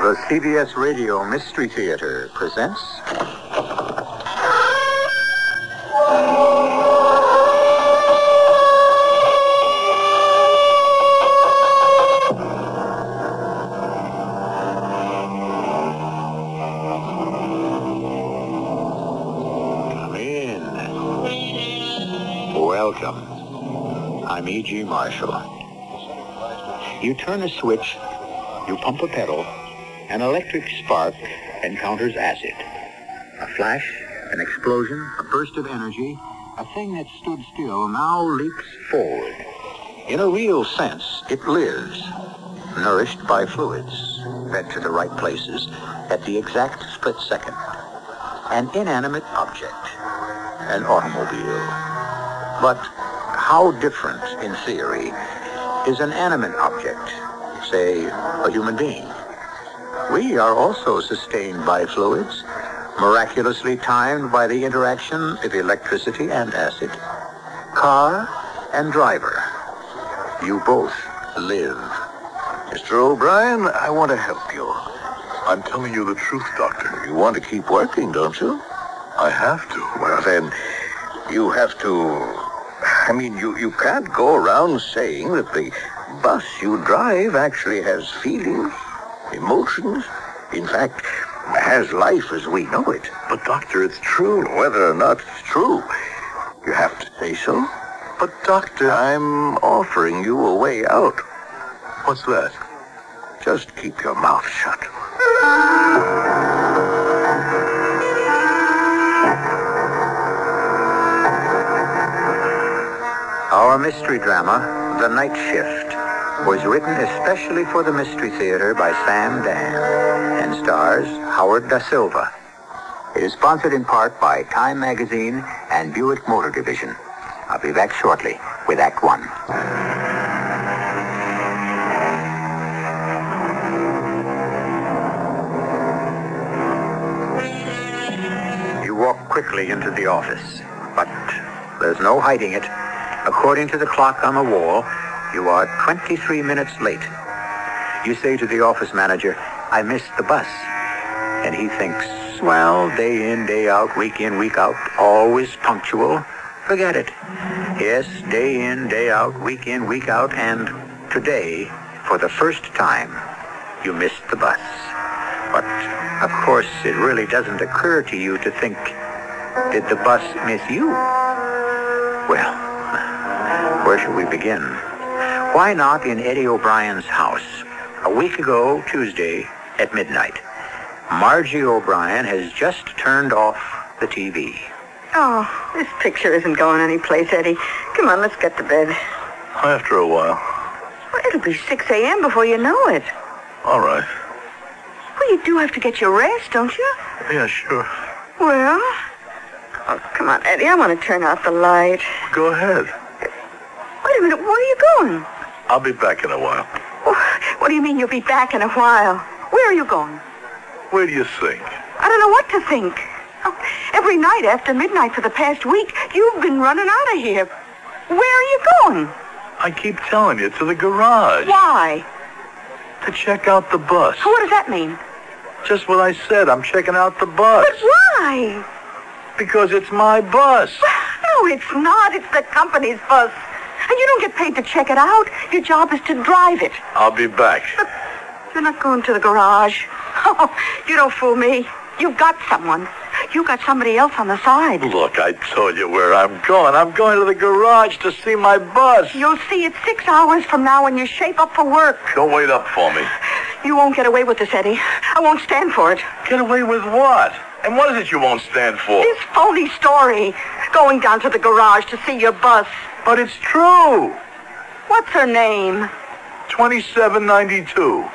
The CBS Radio Mystery Theater presents... Come in. Welcome. I'm E.G. Marshall. You turn a switch, you pump a pedal, an electric spark encounters acid. A flash, an explosion, a burst of energy, a thing that stood still now leaps forward. In a real sense, it lives, nourished by fluids, fed to the right places at the exact split second. An inanimate object, an automobile. But how different, in theory, is an animate object, say, a human being? We are also sustained by fluids, miraculously timed by the interaction of electricity and acid. Car and driver, you both live. Mr. O'Brien, I want to help you. I'm telling you the truth, Doctor. You want to keep working, don't you? I have to. Well, then, you have to... you can't go around saying that the bus you drive actually has feelings, emotions, in fact, has life as we know it. But, Doctor, it's true. Whether or not it's true, you have to say so. But, Doctor, I'm offering you a way out. What's that? Just keep your mouth shut. Our mystery drama, The Night Shift, was written especially for the Mystery Theater by Sam Dan and stars Howard Da Silva. It is sponsored in part by Time Magazine and Buick Motor Division. I'll be back shortly with Act One. You walk quickly into the office, but there's no hiding it. According to the clock on the wall, you are 23 minutes late. You say to the office manager, I missed the bus. And he thinks, well, day in, day out, week in, week out, always punctual. Forget it. Yes, day in, day out, week in, week out, and today, for the first time, you missed the bus. But, of course, it really doesn't occur to you to think, did the bus miss you? Well, where should we begin? Why not in Eddie O'Brien's house? A week ago, Tuesday, at midnight. Margie O'Brien has just turned off the TV. Oh, this picture isn't going anyplace, Eddie. Come on, let's get to bed. After a while. Well, it'll be 6 a.m. before you know it. All right. Well, you do have to get your rest, don't you? Yeah, sure. Well, oh, come on, Eddie, I want to turn out the light. Go ahead. Wait a minute, where are you going? I'll be back in a while. What do you mean you'll be back in a while? Where are you going? Where do you think? I don't know what to think. Oh, every night after midnight for the past week, you've been running out of here. Where are you going? I keep telling you, to the garage. Why? To check out the bus. What does that mean? Just what I said. I'm checking out the bus. But why? Because it's my bus. No, it's not. It's the company's bus. And you don't get paid to check it out. Your job is to drive it. I'll be back. But you're not going to the garage. Oh, you don't fool me. You've got someone. You got somebody else on the side. Look, I told you where I'm going. I'm going to the garage to see my bus. You'll see it 6 hours from now when you shape up for work. Don't wait up for me. You won't get away with this, Eddie. I won't stand for it. Get away with what? And what is it you won't stand for? This phony story. Going down to the garage to see your bus. But it's true. What's her name? 2792.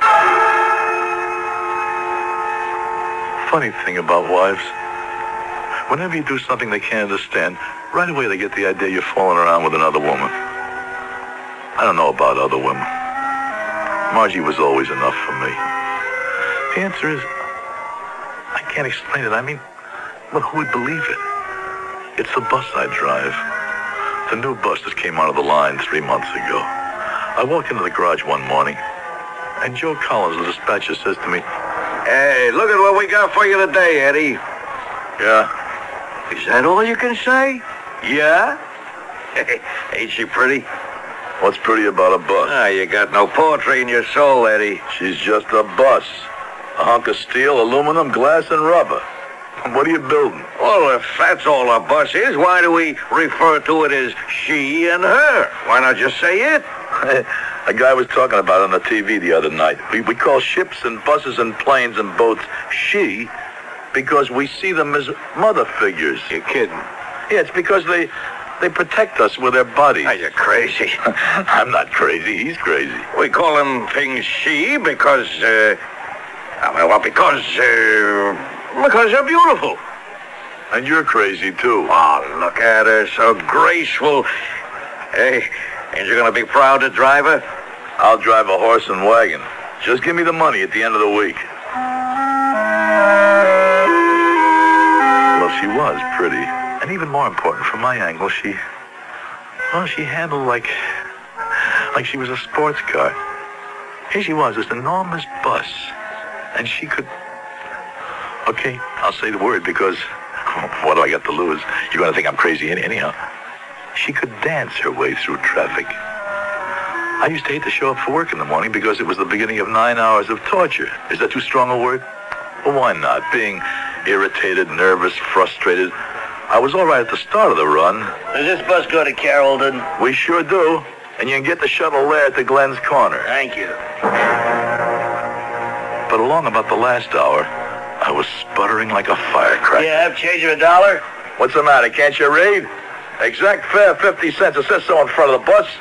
Funny thing about wives. Whenever you do something they can't understand, right away they get the idea you're fooling around with another woman. I don't know about other women. Margie was always enough for me. The answer is, I can't explain it. I mean, well, who would believe it? It's the bus I drive. The new bus that came out of the line 3 months ago. I walk into the garage one morning, and Joe Collins, the dispatcher, says to me, Hey, look at what we got for you today, Eddie. Yeah. Is that all you can say? Yeah? Ain't she pretty? What's pretty about a bus? Ah, you got no poetry in your soul, Eddie. She's just a bus. A hunk of steel, aluminum, glass, and rubber. What are you building? Well, if that's all a bus is, why do we refer to it as she and her? Why not just say it? A guy was talking about it on the TV the other night. We call ships and buses and planes and boats she because we see them as mother figures. You're kidding. Yeah, it's because they protect us with their bodies. Are you crazy? I'm not crazy. He's crazy. We call them things she because they're beautiful. And you're crazy, too. Oh, look at her, so graceful. Hey, ain't you gonna be proud to drive her? I'll drive a horse and wagon. Just give me the money at the end of the week. Well, she was pretty. And even more important, from my angle, she handled like she was a sports car. Here she was, this enormous bus. And she could... Okay, I'll say the word because what do I got to lose? You're going to think I'm crazy anyhow. She could dance her way through traffic. I used to hate to show up for work in the morning because it was the beginning of 9 hours of torture. Is that too strong a word? Well, why not? Being irritated, nervous, frustrated. I was all right at the start of the run. Does this bus go to Carrollton? We sure do. And you can get the shuttle there to Glenn's Corner. Thank you. But along about the last hour, I was sputtering like a firecracker. Yeah, have change of $1? What's the matter? Can't you read? Exact fare, 50 cents. It says so in front of the bus.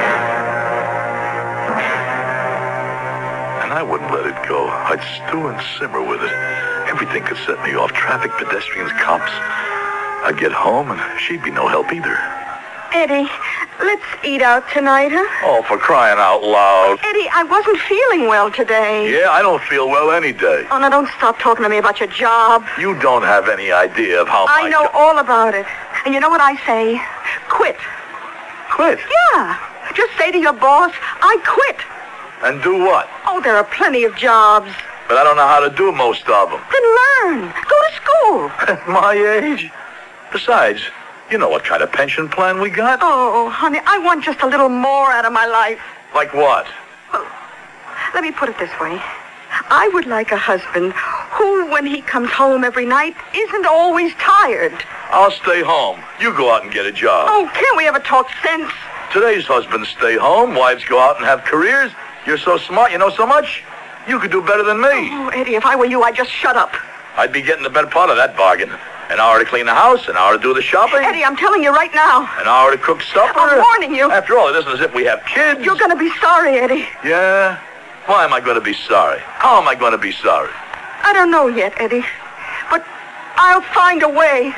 And I wouldn't let it go. I'd stew and simmer with it. Everything could set me off. Traffic, pedestrians, cops. I'd get home, and she'd be no help either. Eddie, let's eat out tonight, huh? Oh, for crying out loud. Eddie, I wasn't feeling well today. Yeah, I don't feel well any day. Oh, now don't stop talking to me about your job. You don't have any idea of how I know all about it. And you know what I say? Quit. Quit? Yeah. Just say to your boss, I quit. And do what? Oh, there are plenty of jobs. But I don't know how to do most of them. Then learn. Go to school. At my age? Besides, you know what kind of pension plan we got? Oh, honey, I want just a little more out of my life. Like what? Well, let me put it this way. I would like a husband who, when he comes home every night, isn't always tired. I'll stay home. You go out and get a job. Oh, can't we ever talk sense? Today's husbands stay home. Wives go out and have careers. You're so smart. You know so much. You could do better than me. Oh, Eddie, if I were you, I'd just shut up. I'd be getting the better part of that bargain. An hour to clean the house, an hour to do the shopping. Eddie, I'm telling you right now. An hour to cook supper. I'm warning you. After all, it isn't as if we have kids. You're going to be sorry, Eddie. Yeah? Why am I going to be sorry? How am I going to be sorry? I don't know yet, Eddie. But I'll find a way.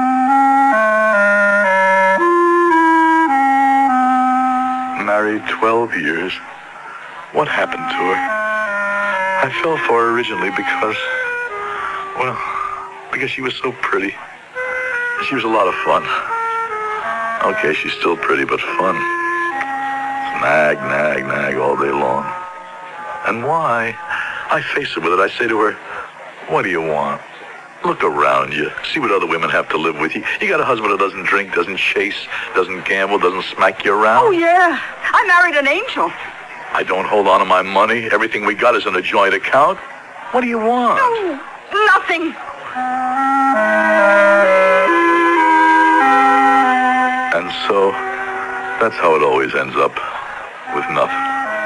Married 12 years. What happened to her? I fell for her originally because she was so pretty. She was a lot of fun. Okay, she's still pretty, but fun. Nag, nag, nag all day long. And why? I face her with it. I say to her, what do you want? Look around you. See what other women have to live with. You got a husband who doesn't drink, doesn't chase, doesn't gamble, doesn't smack you around. Oh, yeah. I married an angel. I don't hold on to my money. Everything we got is in a joint account. What do you want? No, nothing. And so, that's how it always ends up, with nothing.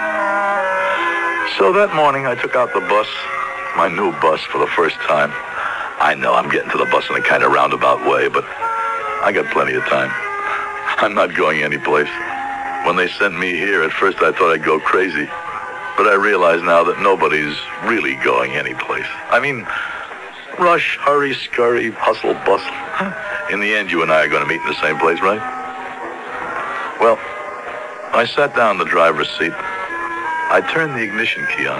So that morning, I took out the bus, my new bus, for the first time. I know I'm getting to the bus in a kind of roundabout way, but I got plenty of time. I'm not going anyplace. When they sent me here, at first I thought I'd go crazy. But I realize now that nobody's really going anyplace. I mean, rush, hurry, scurry, hustle, bustle. In the end, you and I are going to meet in the same place, right? Well, I sat down in the driver's seat. I turned the ignition key on.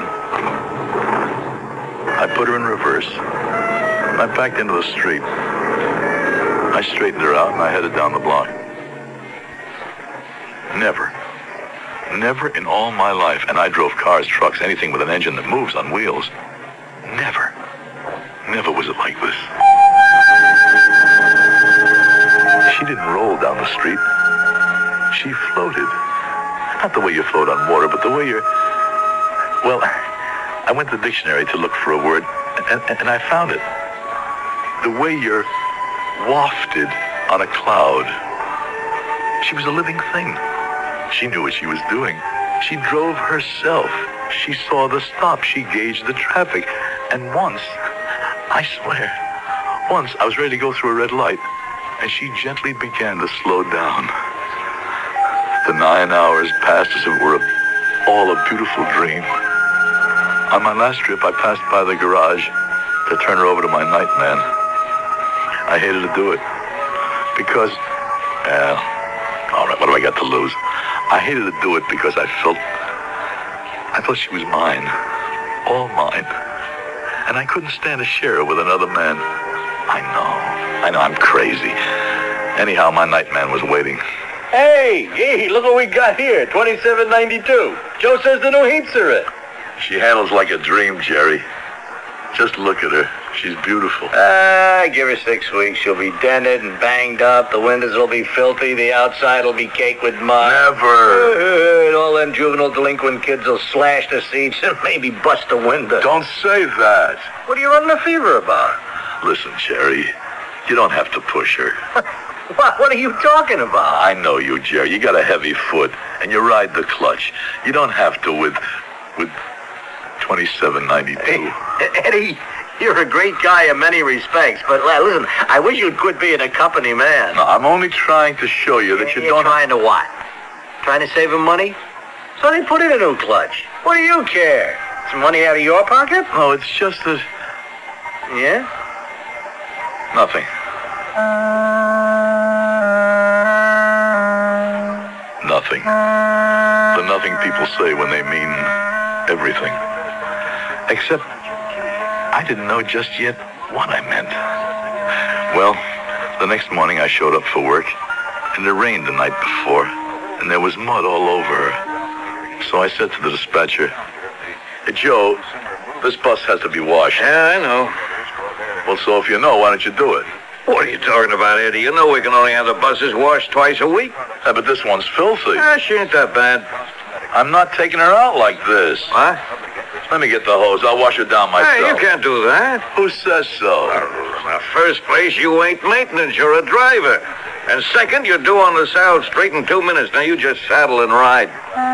I put her in reverse. I backed into the street. I straightened her out and I headed down the block. Never in all my life, and I drove cars, trucks, anything with an engine that moves on wheels. Never was it like this. She didn't roll down the street. She floated. Not the way you float on water, but the way you're... Well, I went to the dictionary to look for a word, and I found it. The way you're wafted on a cloud. She was a living thing. She knew what she was doing. She drove herself. She saw the stop. She gauged the traffic. And once, I swear, once I was ready to go through a red light, and she gently began to slow down. The 9 hours passed as if it were all a beautiful dream. On my last trip, I passed by the garage to turn her over to my night man. I hated to do it because, all right, what do I got to lose? I hated to do it because I felt she was mine, all mine. And I couldn't stand to share her with another man. I know, I'm crazy. Anyhow, my night man was waiting. Hey, look what we got here, 2792. Joe says the new heats are in. She handles like a dream, Jerry. Just look at her. She's beautiful. Give her 6 weeks. She'll be dented and banged up. The windows will be filthy. The outside will be caked with mud. Never. And all them juvenile delinquent kids will slash the seats and maybe bust a window. Don't say that. What are you running a fever about? Listen, Jerry, you don't have to push her. What are you talking about? I know you, Jerry. You got a heavy foot, and you ride the clutch. You don't have to with 2792. Hey, Eddie, you're a great guy in many respects, but listen, I wish you'd quit being a company man. No, I'm only trying to show you that you You're don't... trying to what? Trying to save him money? So they put in a new clutch. What do you care? Some money out of your pocket? No, it's just that... Yeah? Nothing. Nothing. The nothing people say when they mean everything. Except I didn't know just yet what I meant. Well, the next morning I showed up for work, and it rained the night before, and there was mud all over her. So I said to the dispatcher, "Hey, Joe, this bus has to be washed." Yeah, I know. "Well, so if you know, why don't you do it?" What are you talking about, Eddie? You know we can only have the buses washed twice a week. Yeah, but this one's filthy. She ain't that bad. I'm not taking her out like this. What? Let me get the hose. I'll wash her down myself. Hey, you can't do that. Who says so? In the first place, you ain't maintenance. You're a driver. And second, you're due on the South Street in 2 minutes. Now you just saddle and ride.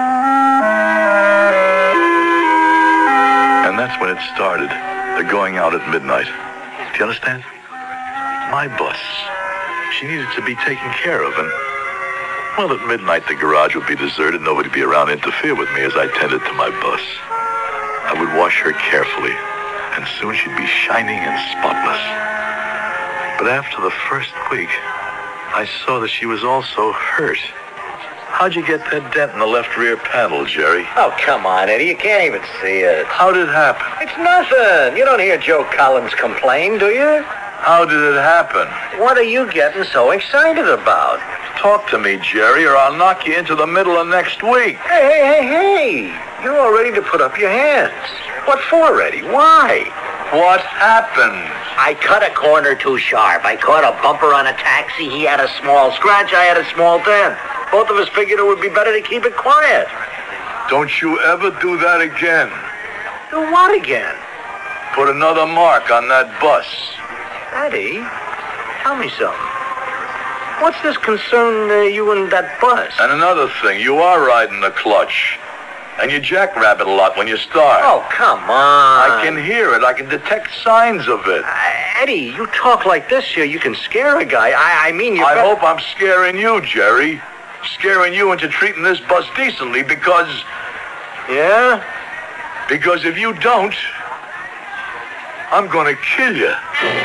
And that's when it started. The going out at midnight. Do you understand? My bus. She needed to be taken care of, and, well, at midnight the garage would be deserted. Nobody would be around to interfere with me as I tended to my bus. I would wash her carefully, and soon she'd be shining and spotless. But after the first week, I saw that she was also hurt. How'd you get that dent in the left rear panel, Jerry? Oh, come on, Eddie. You can't even see it. How did it happen? It's nothing. You don't hear Joe Collins complain, do you? How did it happen? What are you getting so excited about? Talk to me, Jerry, or I'll knock you into the middle of next week. Hey. You're all ready to put up your hands. What for, Eddie? Why? What happened? I cut a corner too sharp. I caught a bumper on a taxi. He had a small scratch. I had a small dent. Both of us figured it would be better to keep it quiet. Don't you ever do that again. Do what again? Put another mark on that bus. Eddie, tell me something. What's this concern you and that bus? And another thing, you are riding the clutch. And you jackrabbit a lot when you start. Oh, come on. I can hear it. I can detect signs of it. Eddie, you talk like this here, you can scare a guy. I mean, you... I hope I'm scaring you, Jerry. Scaring you into treating this bus decently because... Yeah? Because if you don't, I'm going to kill you.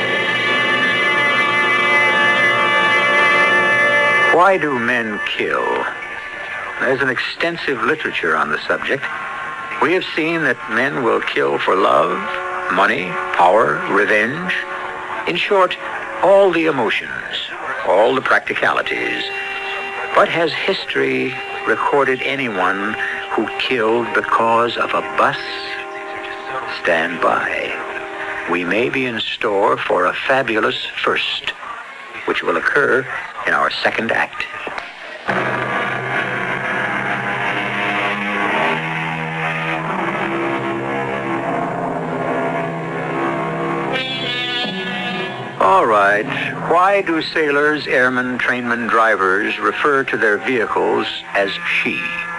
Why do men kill? There's an extensive literature on the subject. We have seen that men will kill for love, money, power, revenge. In short, all the emotions, all the practicalities. But has history recorded anyone who killed because of a bus? Stand by. we may be in store for a fabulous first, which will occur in our second act. All right. Why do sailors, airmen, trainmen, drivers refer to their vehicles as she?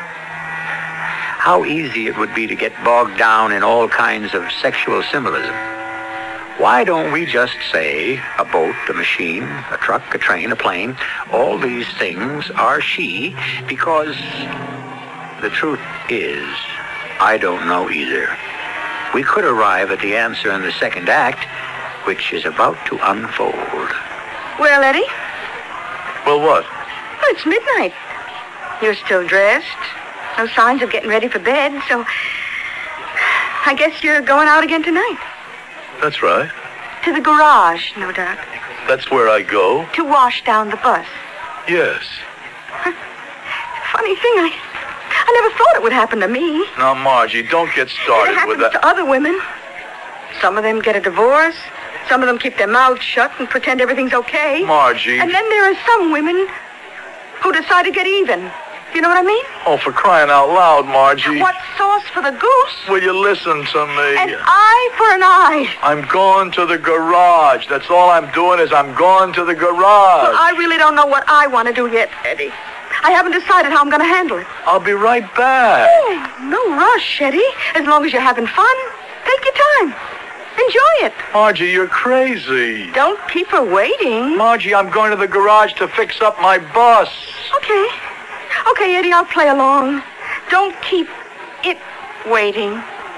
How easy it would be to get bogged down in all kinds of sexual symbolism. Why don't we just say a boat, a machine, a truck, a train, a plane, all these things are she, because the truth is, I don't know either. We could arrive at the answer in the second act, which is about to unfold. Well, Eddie? Well, what? Well, it's midnight. You're still dressed. No signs of getting ready for bed, so I guess you're going out again tonight. That's right. To the garage, no doubt. That's where I go? To wash down the bus. Yes. Funny thing, I never thought it would happen to me. Now, Margie, don't get started It with happens that. to other women. Some of them get a divorce. Some of them keep their mouths shut and pretend everything's okay. Margie. And then there are some women who decide to get even. You know what I mean? Oh, for crying out loud, Margie. What's sauce for the goose? Will you listen to me? An eye for an eye. I'm going to the garage. That's all I'm doing is I'm going to the garage. Well, I really don't know what I want to do yet, Eddie. I haven't decided how I'm going to handle it. I'll be right back. Oh, no rush, Eddie. As long as you're having fun, take your time. Enjoy it. Margie, you're crazy. Don't keep her waiting. Margie, I'm going to the garage to fix up my bus. Okay. Okay, Eddie, I'll play along. Don't keep it waiting.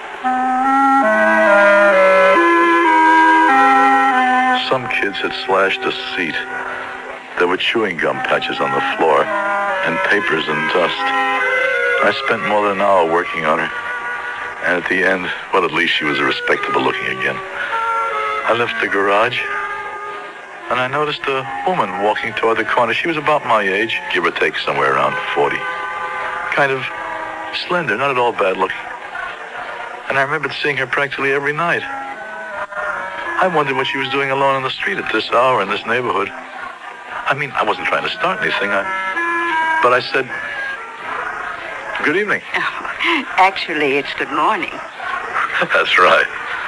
Some kids had slashed a seat. There were chewing gum patches on the floor and papers and dust. I spent more than an hour working on her. And at the end, well, at least she was respectable looking again. I left the garage, and I noticed a woman walking toward the corner. She was about my age, give or take somewhere around 40. Kind of slender, not at all bad looking. And I remembered seeing her practically every night. I wondered what she was doing alone on the street at this hour in this neighborhood. I mean, I wasn't trying to start anything, but I said, "Good evening." Actually, it's good morning. That's right.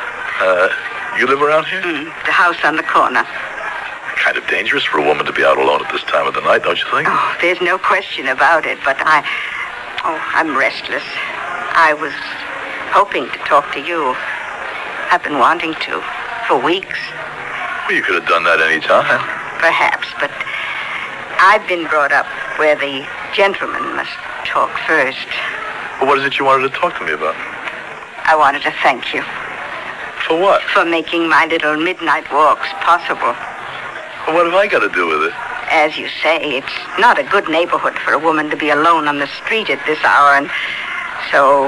You live around here? The house on the corner. Kind of dangerous for a woman to be out alone at this time of the night, don't you think? Oh, there's no question about it, but I'm restless. I was hoping to talk to you. I've been wanting to for weeks. Well, you could have done that any time. Perhaps, but I've been brought up where the gentleman must talk first. Well, what is it you wanted to talk to me about? I wanted to thank you For what? for making my little midnight walks possible. Well, what have I got to do with it? As you say, it's not a good neighborhood for a woman to be alone on the street at this hour, and so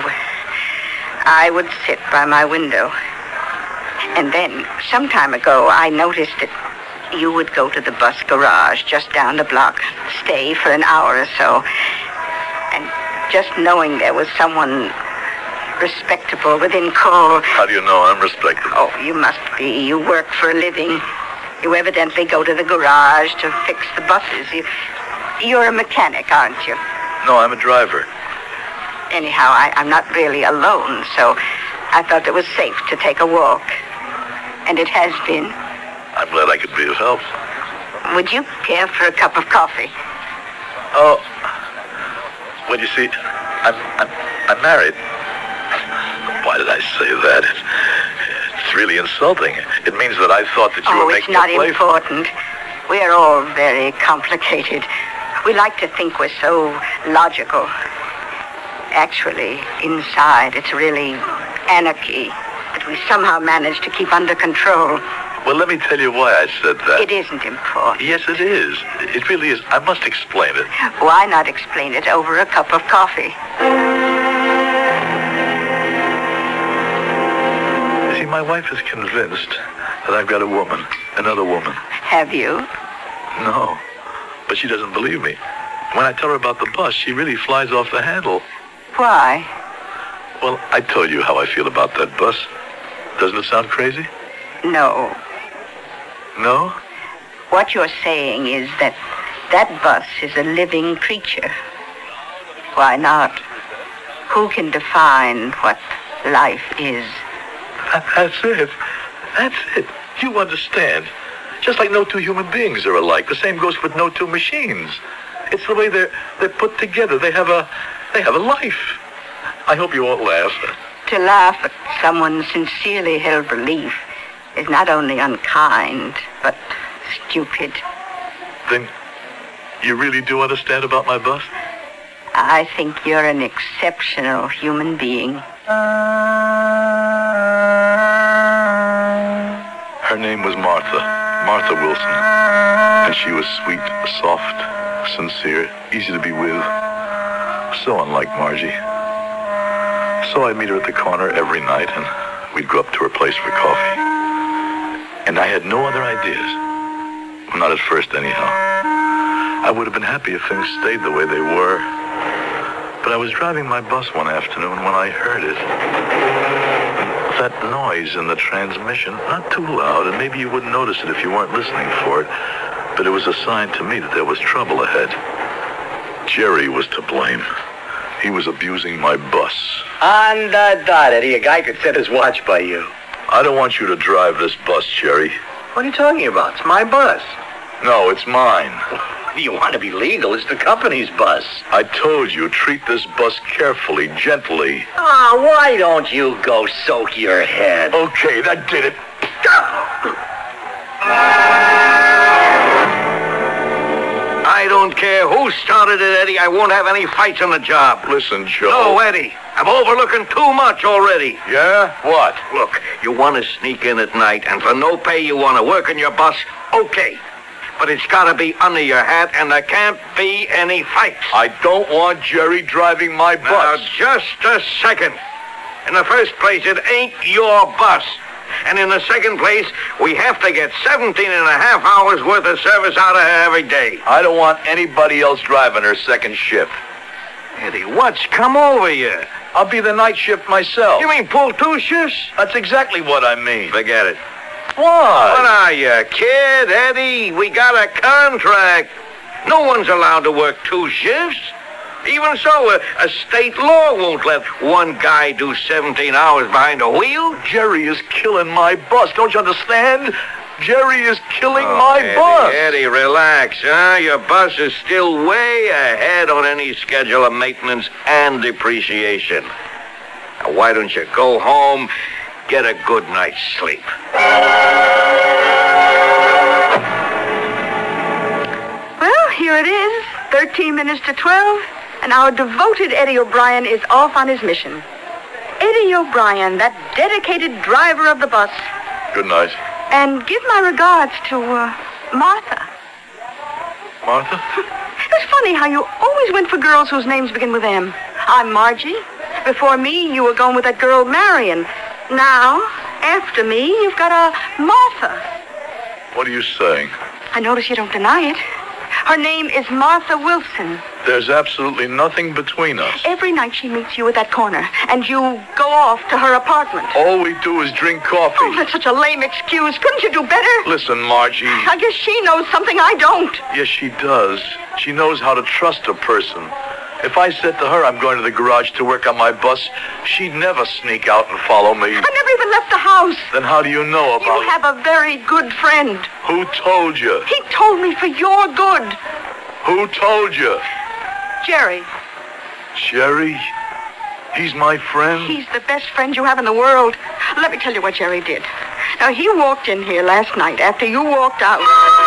I would sit by my window. And then, some time ago, I noticed that you would go to the bus garage just down the block, stay for an hour or so. And just knowing there was someone respectable within call. How do you know I'm respectable? Oh, you must be. You work for a living. You evidently go to the garage to fix the buses. You're a mechanic, aren't you? No, I'm a driver. Anyhow, I'm not really alone, so I thought it was safe to take a walk. And it has been. I'm glad I could be of help. Would you care for a cup of coffee? Oh, well, you see, I'm married. Why did I say that? It's really insulting. It means that I thought that you were it's making not a play. important. We're all very complicated. We like to think we're so logical. Actually, inside, it's really anarchy that we somehow manage to keep under control. Well, let me tell you why I said that. It isn't important. Yes, it is. It really is. I must explain it. Why not explain it over a cup of coffee? See, my wife is convinced that I've got a woman, another woman. Have you? No, but she doesn't believe me. When I tell her about the bus, she really flies off the handle. Why? Well, I told you how I feel about that bus. Doesn't it sound crazy? No. No? What you're saying is that bus is a living creature. Why not? Who can define what life is? That's it. That's it. You understand. Just like no two human beings are alike. The same goes with no two machines. It's the way they're put together. They have a life. I hope you won't laugh. To laugh at someone's sincerely held belief is not only unkind, but stupid. Then you really do understand about my bus? I think you're an exceptional human being. Her name was Martha Wilson. And she was sweet, soft, sincere, easy to be with. So unlike Margie. So I'd meet her at the corner every night, and we'd go up to her place for coffee. And I had no other ideas. Well, not at first, anyhow. I would have been happy if things stayed the way they were. But I was driving my bus one afternoon when I heard it. That noise in the transmission, not too loud, and maybe you wouldn't notice it if you weren't listening for it, but it was a sign to me that there was trouble ahead. Jerry was to blame. He was abusing my bus. On the dot, Eddie. A guy could set his watch by you. I don't want you to drive this bus, Jerry. What are you talking about? It's my bus. No, it's mine. You want to be legal? It's the company's bus. I told you, treat this bus carefully, gently. Ah, why don't you go soak your head? Okay, that did it. I don't care who started it, Eddie. I won't have any fights on the job. Listen, Joe. No, Eddie. I'm overlooking too much already. Yeah? What? Look, you want to sneak in at night, and for no pay you want to work in your bus, okay. But it's got to be under your hat, and there can't be any fights. I don't want Jerry driving my bus. Now, just a second. In the first place, it ain't your bus. And in the second place, we have to get 17 and a half hours worth of service out of her every day. I don't want anybody else driving her second shift. Eddie, what's come over you? I'll be the night shift myself. You mean pull two shifts? That's exactly what I mean. Forget it. What? What are you, kid, Eddie? We got a contract. No one's allowed to work two shifts. Even so, a state law won't let one guy do 17 hours behind a wheel. Jerry is killing my bus. Don't you understand? Jerry is killing my bus. Eddie, relax, huh? Your bus is still way ahead on any schedule of maintenance and depreciation. Now, why don't you go home, get a good night's sleep? Well, here it is, 13 minutes to 12, and our devoted Eddie O'Brien is off on his mission. Eddie O'Brien, that dedicated driver of the bus. Good night. And give my regards to, Martha. Martha? It's funny how you always went for girls whose names begin with M. I'm Margie. Before me, you were going with that girl Marion. Now, after me, you've got a Martha. What are you saying? I notice you don't deny it. Her name is Martha Wilson. There's absolutely nothing between us. Every night she meets you at that corner, and you go off to her apartment. All we do is drink coffee. Oh, that's such a lame excuse. Couldn't you do better? Listen, Margie. I guess she knows something I don't. Yes, she does. She knows how to trust a person. If I said to her I'm going to the garage to work on my bus, she'd never sneak out and follow me. I never even left the house. Then how do you know about You have a very good friend. Who told you? He told me for your good. Who told you? Jerry. Jerry? He's my friend? He's the best friend you have in the world. Let me tell you what Jerry did. Now, he walked in here last night after you walked out.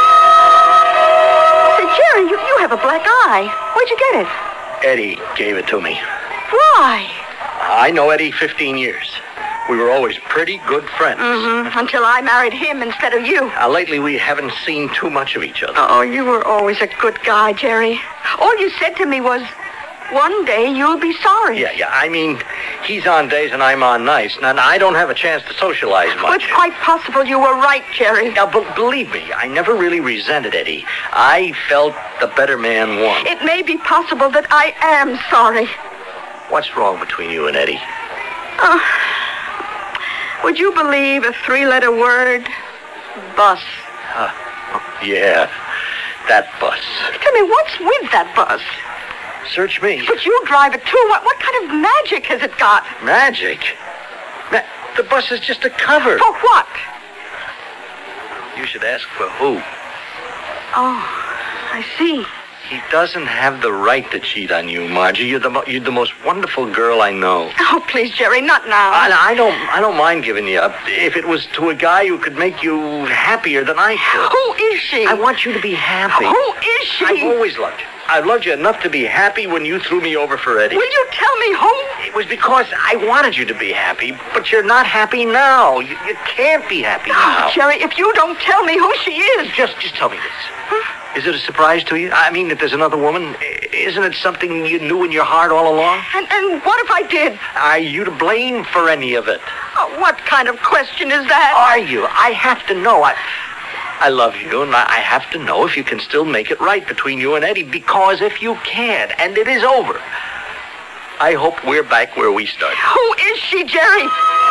Say, Jerry, you have a black eye. Where'd you get it? Eddie gave it to me. Why? I know Eddie 15 years. We were always pretty good friends. Mm-hmm. Until I married him instead of you. Lately, we haven't seen too much of each other. Oh, you were always a good guy, Jerry. All you said to me was, one day you'll be sorry. Yeah. I mean, he's on days and I'm on nights. Now, I don't have a chance to socialize much. Well, it's quite possible you were right, Jerry. Now, believe me, I never really resented Eddie. I felt the better man won. It may be possible that I am sorry. What's wrong between you and Eddie? Would you believe a 3-letter word? Bus. Yeah, that bus. Tell me, what's with that bus? Search me. But you drive it, too. What kind of magic has it got? Magic? The bus is just a cover. For what? You should ask for who. Oh, I see. He doesn't have the right to cheat on you, Margie. You're the most wonderful girl I know. Oh, please, Jerry, not now. I don't mind giving you up if it was to a guy who could make you happier than I could. Who is she? I want you to be happy. Who is she? I've always loved you. I loved you enough to be happy when you threw me over for Eddie. Will you tell me who? It was because I wanted you to be happy, but you're not happy now. You can't be happy now. Oh, Jerry, if you don't tell me who she is. Just tell me this. Is it a surprise to you? I mean, that there's another woman? Isn't it something you knew in your heart all along? And what if I did? Are you to blame for any of it? Oh, what kind of question is that? Are you? I have to know. I love you, and I have to know if you can still make it right between you and Eddie, because if you can, and it is over, I hope we're back where we started. Who is she, Jerry?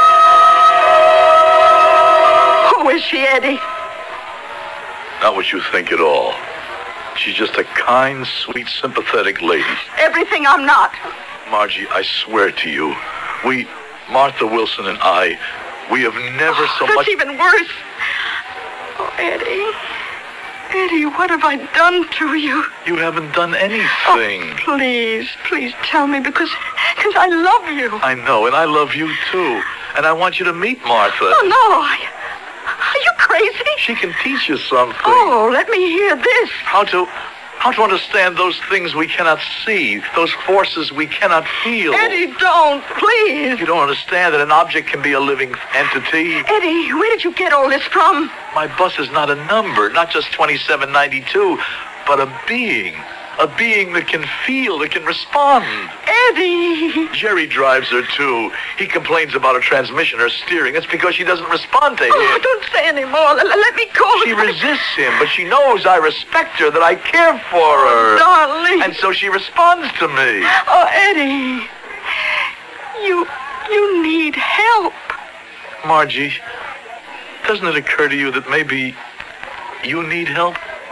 Who is she, Eddie? Not what you think at all. She's just a kind, sweet, sympathetic lady. Everything I'm not. Margie, I swear to you, Martha Wilson and I, we have never so That's much... even worse. Oh, Eddie. Eddie, what have I done to you? You haven't done anything. Oh, please tell me, because I love you. I know, and I love you too. And I want you to meet Martha. Oh, no. Are you crazy? She can teach you something. Oh, let me hear this. How to understand those things we cannot see, those forces we cannot feel. Eddie, don't, please. You don't understand that an object can be a living entity. Eddie, where did you get all this from? My bus is not a number, not just 2792, but a being that can feel, that can respond. Eddie. Jerry drives her, too. He complains about her transmission, her steering. It's because she doesn't respond to him. Oh, don't say any more. Let me call her. She resists him, but she knows I respect her, that I care for her. Darling. And so she responds to me. Oh, Eddie. You need help. Margie, doesn't it occur to you that maybe you need help?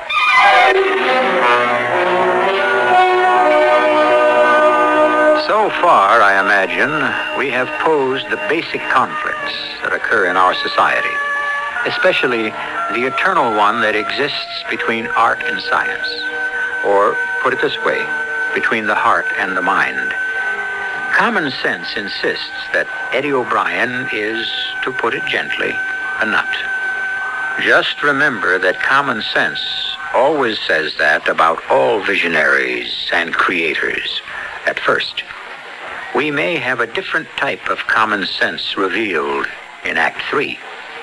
So far, I imagine, we have posed the basic conflicts that occur in our society, especially the eternal one that exists between art and science, or, put it this way, between the heart and the mind. Common sense insists that Eddie O'Brien is, to put it gently, a nut. Just remember that common sense always says that about all visionaries and creators at first. We may have a different type of common sense revealed in Act 3.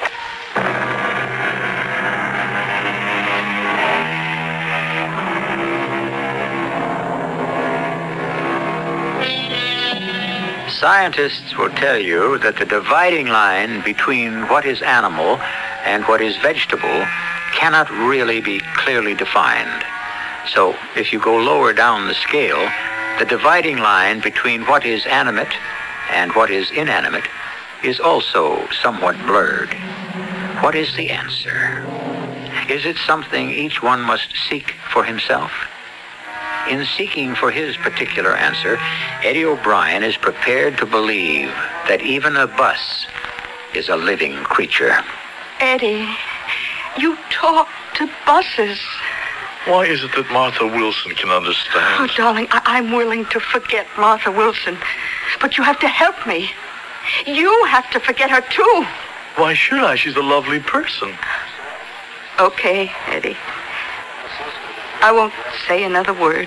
Scientists will tell you that the dividing line between what is animal and what is vegetable cannot really be clearly defined. So if you go lower down the scale, the dividing line between what is animate and what is inanimate is also somewhat blurred. What is the answer? Is it something each one must seek for himself? In seeking for his particular answer, Eddie O'Brien is prepared to believe that even a bus is a living creature. Eddie, you talk to buses. Why is it that Martha Wilson can understand? Oh, darling, I'm willing to forget Martha Wilson, but you have to help me. You have to forget her, too. Why should I? She's a lovely person. Okay, Eddie. I won't say another word.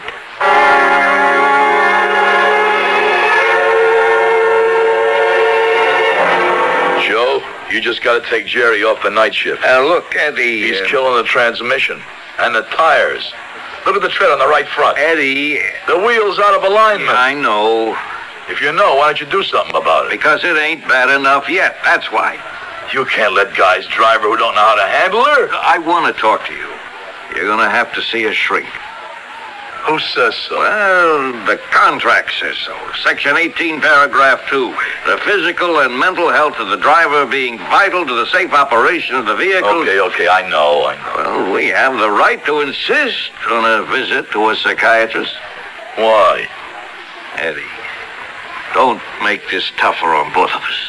Joe, you just got to take Jerry off the night shift. Look, Eddie. He's killing the transmission and the tires. Look at the tread on the right front. Eddie. The wheel's out of alignment. I know. If you know, why don't you do something about it? Because it ain't bad enough yet, that's why. You can't let guys drive her who don't know how to handle her. I want to talk to you. You're going to have to see a shrink. Who says so? Well, the contract says so. Section 18, paragraph 2. The physical and mental health of the driver being vital to the safe operation of the vehicle. Okay, I know. Well, we have the right to insist on a visit to a psychiatrist. Why? Eddie, don't make this tougher on both of us.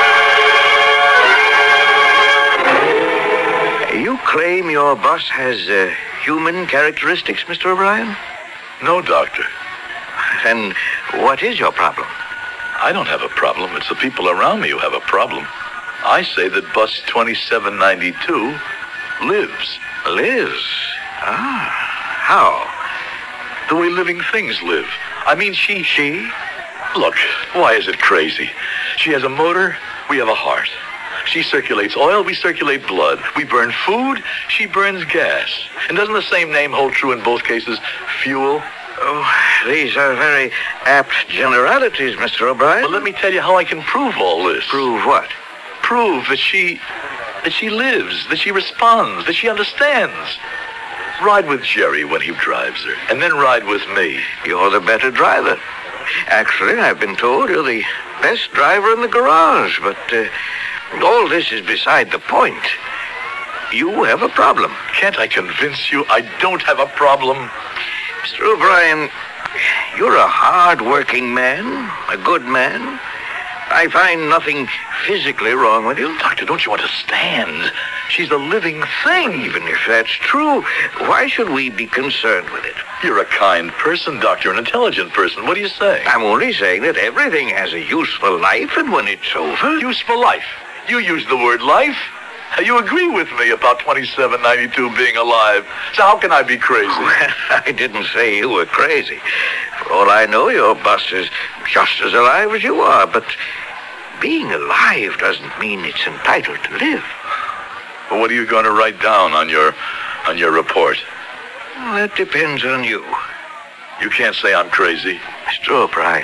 You claim your boss has human characteristics, Mr. O'Brien? No, Doctor. Then what is your problem? I don't have a problem. It's the people around me who have a problem. I say that bus 2792 lives. Lives? Ah, how? The way living things live. I mean, she? Look, why is it crazy? She has a motor, we have a heart. She circulates oil, we circulate blood. We burn food, she burns gas. And doesn't the same name hold true in both cases? Fuel? Oh, these are very apt generalities, Mr. O'Brien. Well, let me tell you how I can prove all this. Prove what? Prove that she lives, that she responds, that she understands. Ride with Jerry when he drives her, and then ride with me. You're the better driver. Actually, I've been told you're the best driver in the garage, but all this is beside the point. You have a problem. Can't I convince you I don't have a problem? Mr. O'Brien, you're a hard-working man, a good man. I find nothing physically wrong with you. Doctor, don't you understand? She's a living thing. Even if that's true, why should we be concerned with it? You're a kind person, Doctor, an intelligent person. What do you say? I'm only saying that everything has a useful life, and when it's over... Useful life? You use the word life. You agree with me about 2792 being alive. So how can I be crazy? Well, I didn't say you were crazy. For all I know, your boss is just as alive as you are, but being alive doesn't mean it's entitled to live. Well, what are you going to write down on your report? Well, that depends on you. You can't say I'm crazy. Mr. O'Brien,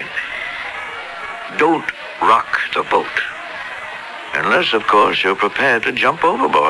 don't rock the boat. Unless, of course, you're prepared to jump overboard.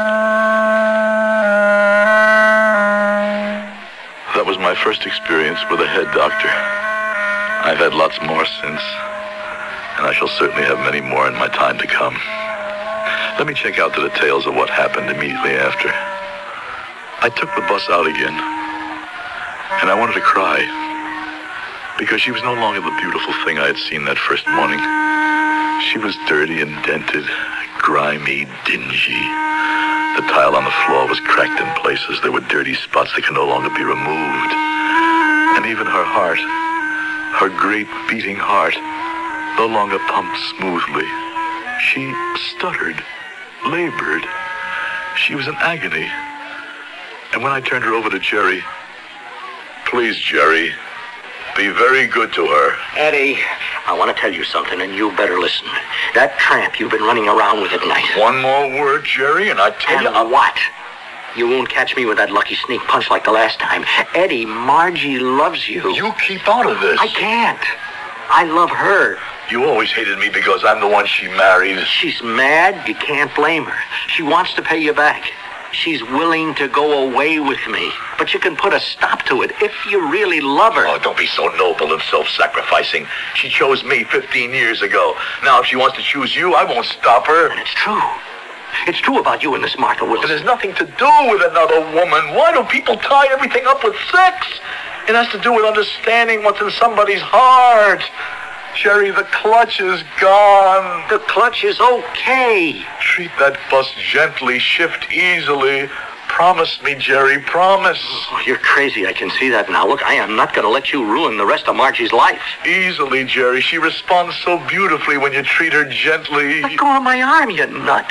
That was my first experience with a head doctor. I've had lots more since, and I shall certainly have many more in my time to come. Let me check out the details of what happened immediately after. I took the bus out again, and I wanted to cry, because she was no longer the beautiful thing I had seen that first morning. She was dirty and dented, grimy, dingy. The tile on the floor was cracked in places. There were dirty spots that could no longer be removed. And even her heart, her great beating heart, no longer pumped smoothly. She stuttered, labored. She was in agony. And when I turned her over to Jerry, please, Jerry, be very good to her. Eddie, I want to tell you something, and you better listen. That tramp you've been running around with at night. One more word, Jerry, and I tell you... And what? You won't catch me with that lucky sneak punch like the last time. Eddie, Margie loves you. You keep out of this. I can't. I love her. You always hated me because I'm the one she married. She's mad. You can't blame her. She wants to pay you back. She's willing to go away with me. But you can put a stop to it if you really love her. Oh, don't be so noble and self-sacrificing. She chose me 15 years ago. Now, if she wants to choose you, I won't stop her. And it's true. It's true about you and this Martha Wilson. It has nothing to do with another woman. Why do people tie everything up with sex? It has to do with understanding what's in somebody's heart. Jerry, the clutch is gone. The clutch is okay. Treat that bus gently, shift easily. Promise me, Jerry, promise. Oh, you're crazy, I can see that now. Look, I am not going to let you ruin the rest of Margie's life. Easily, Jerry. She responds so beautifully when you treat her gently. Let go of my arm, you nut.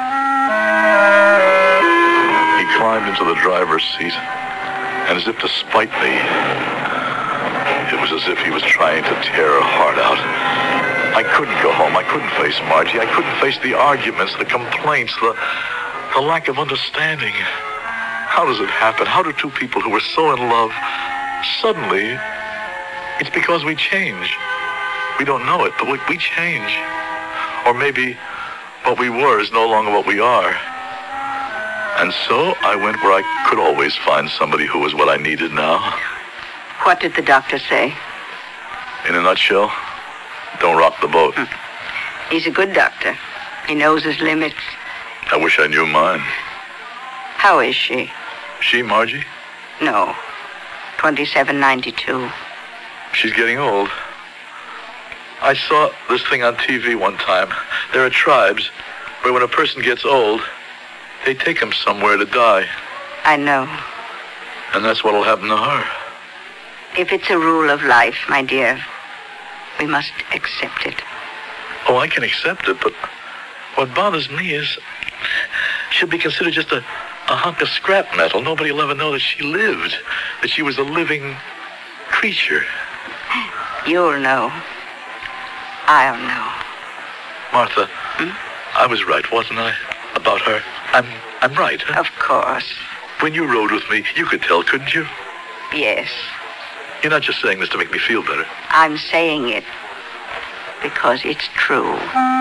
He climbed into the driver's seat, and as if to spite me, it was as if he was trying to tear her heart out. I couldn't go home. I couldn't face Margie. I couldn't face the arguments, the complaints, the lack of understanding. How does it happen? How do two people who were so in love, suddenly, it's because we change. We don't know it, but we change. Or maybe what we were is no longer what we are. And so I went where I could always find somebody who was what I needed now. What did the doctor say? In a nutshell, don't rock the boat. He's a good doctor. He knows his limits. I wish I knew mine. How is she? She, Margie? No. 2792. She's getting old. I saw this thing on TV one time. There are tribes where when a person gets old, they take him somewhere to die. I know. And that's what'll happen to her. If it's a rule of life, my dear, we must accept it. Oh, I can accept it, but what bothers me is she'll be considered just a hunk of scrap metal. Nobody will ever know that she lived, that she was a living creature. You'll know. I'll know. Martha, I was right, wasn't I, about her? I'm right, huh? Of course. When you rode with me, you could tell, couldn't you? Yes. You're not just saying this to make me feel better. I'm saying it because it's true.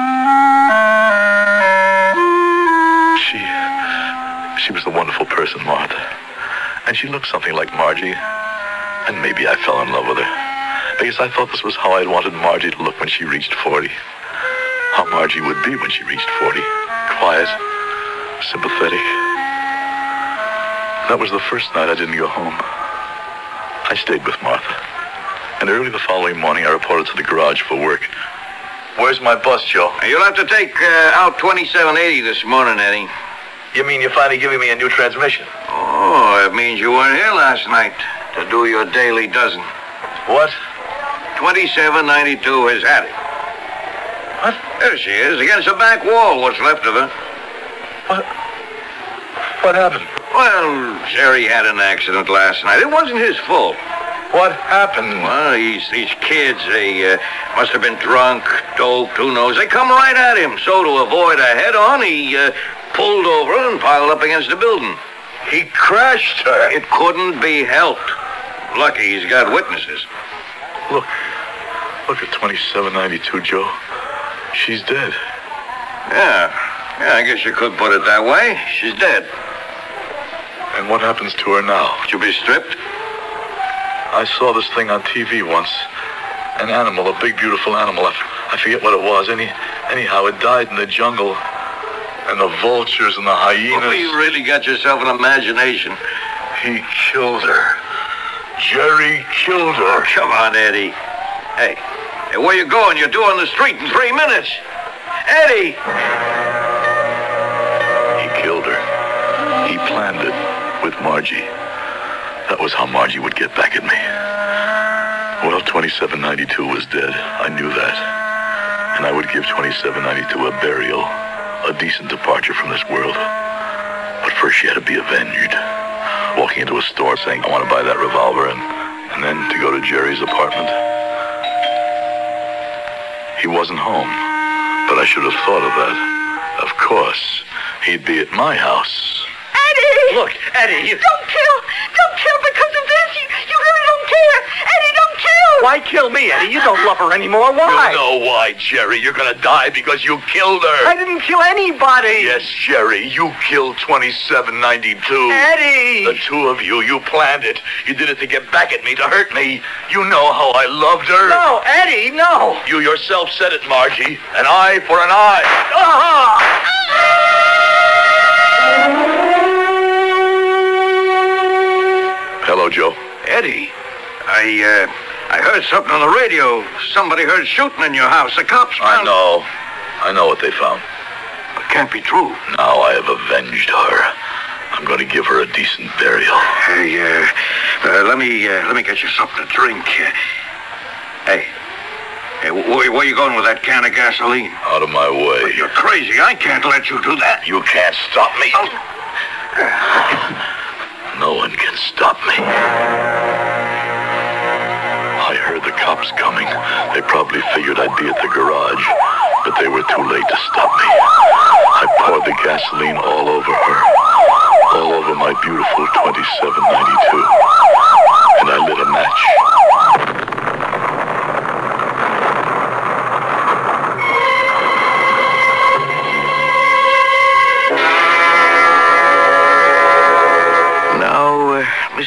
She was a wonderful person, Martha. And she looked something like Margie. And maybe I fell in love with her. Because I thought this was how I'd wanted Margie to look when she reached 40. How Margie would be when she reached 40. Quiet, sympathetic. That was the first night I didn't go home. I stayed with Martha. And early the following morning, I reported to the garage for work. Where's my bus, Joe? You'll have to take out 2780 this morning, Eddie. You mean you're finally giving me a new transmission? Oh, it means you weren't here last night to do your daily dozen. What? 2792 has had it. What? There she is, against the back wall, what's left of her. What happened? Well, Jerry had an accident last night. It wasn't his fault. What happened? Well, these kids, they must have been drunk, doped, who knows. They come right at him. So to avoid a head-on, he pulled over and piled up against the building. He crashed her. It couldn't be helped. Lucky he's got witnesses. Look at 2792, Joe. She's dead. Yeah, I guess you could put it that way. She's dead. And what happens to her now? She'll be stripped? I saw this thing on TV once. An animal, a big, beautiful animal. I forget what it was. Anyhow, it died in the jungle. And the vultures and the hyenas. Oh, you really got yourself an imagination. He killed her. Jerry killed her. Oh, come on, Eddie. Hey, where you going? You're due on the street in 3 minutes. Eddie! He killed her. He planned it with Margie. That was how Margie would get back at me. Well, 2792 was dead. I knew that. And I would give 2792 a burial, a decent departure from this world. But first she had to be avenged. Walking into a store saying, I want to buy that revolver, and then to go to Jerry's apartment. He wasn't home, but I should have thought of that. Of course, he'd be at my house. Eddie! Look, Eddie, Don't kill because of this. You really don't care. Eddie, don't kill. Why kill me, Eddie? You don't love her anymore. Why? You know why, Jerry. You're gonna die because you killed her. I didn't kill anybody. Yes, Jerry, you killed 2792. Eddie! The two of you planned it. You did it to get back at me, to hurt me. You know how I loved her. No, Eddie, no. You yourself said it, Margie. An eye for an eye. Hello, Joe. Eddie, I heard something on the radio. Somebody heard shooting in your house. The cops found... I know what they found. It can't be true. Now I have avenged her. I'm going to give her a decent burial. Hey, let me get you something to drink. Hey, where you going with that can of gasoline? Out of my way. You're crazy. I can't let you do that. You can't stop me. No one can stop me. I heard the cops coming. They probably figured I'd be at the garage, but they were too late to stop me. I poured the gasoline all over her, all over my beautiful 2792, and I lit a match.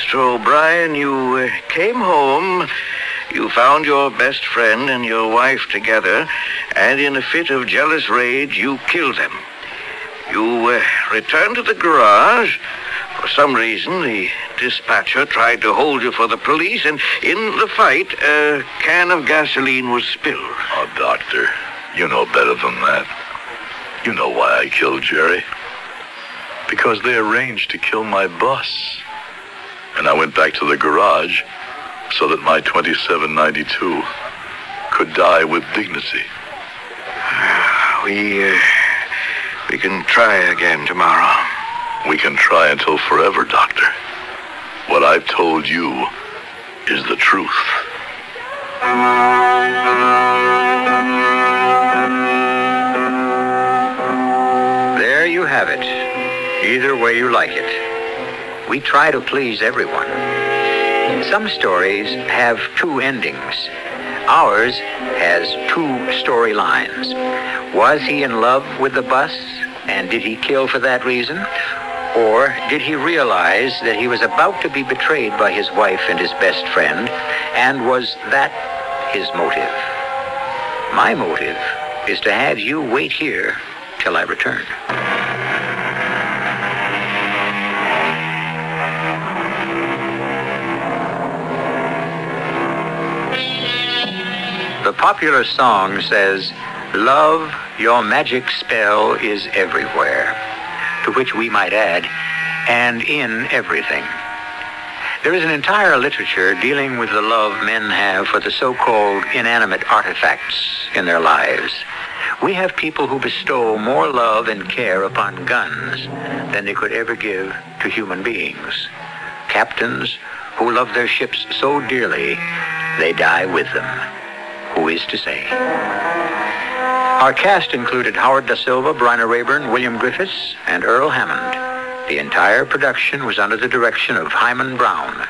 Mr. O'Brien, you came home. You found your best friend and your wife together, and in a fit of jealous rage, you killed them. You returned to the garage. For some reason, the dispatcher tried to hold you for the police, and in the fight, a can of gasoline was spilled. Oh, Doctor, you know better than that. You know why I killed Jerry. Because they arranged to kill my bus. And I went back to the garage so that my 2792 could die with dignity. We can try again tomorrow. We can try until forever, Doctor. What I've told you is the truth. There you have it. Either way you like it. We try to please everyone. Some stories have two endings. Ours has two storylines. Was he in love with the bus, and did he kill for that reason? Or did he realize that he was about to be betrayed by his wife and his best friend, and was that his motive? My motive is to have you wait here till I return. The popular song says, "Love, your magic spell is everywhere," to which we might add, "and in everything." There is an entire literature dealing with the love men have for the so-called inanimate artifacts in their lives. We have people who bestow more love and care upon guns than they could ever give to human beings. Captains who love their ships so dearly, they die with them. Who is to say? Our cast included Howard Da Silva, Bryna Rayburn, William Griffiths, and Earl Hammond. The entire production was under the direction of Hyman Brown.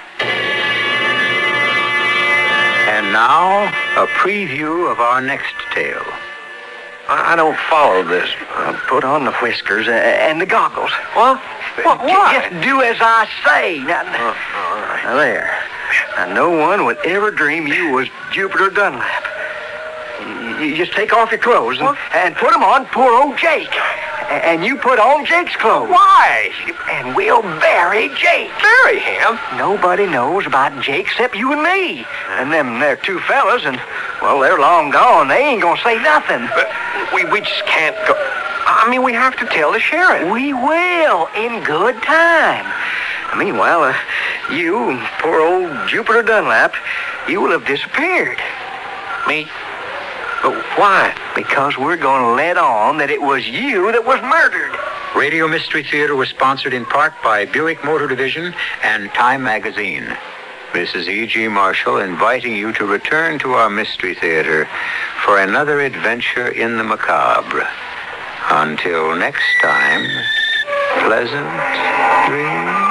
And now, a preview of our next tale. I don't follow this. Put on the whiskers and the goggles. What? What? Just do as I say. Now, all right. Now there. Now, no one would ever dream you was Jupiter Dunlap. You just take off your clothes and put them on poor old Jake. And you put on Jake's clothes. Why? And we'll bury Jake. Bury him? Nobody knows about Jake except you and me. And them there two fellas, and, well, they're long gone. They ain't gonna say nothing. But we just can't go. I mean, we have to tell the sheriff. We will, in good time. Meanwhile, you, poor old Jupiter Dunlap, you will have disappeared. Me? But why? Because we're going to let on that it was you that was murdered. Radio Mystery Theater was sponsored in part by Buick Motor Division and Time Magazine. This is E.G. Marshall inviting you to return to our Mystery Theater for another adventure in the macabre. Until next time, pleasant dreams.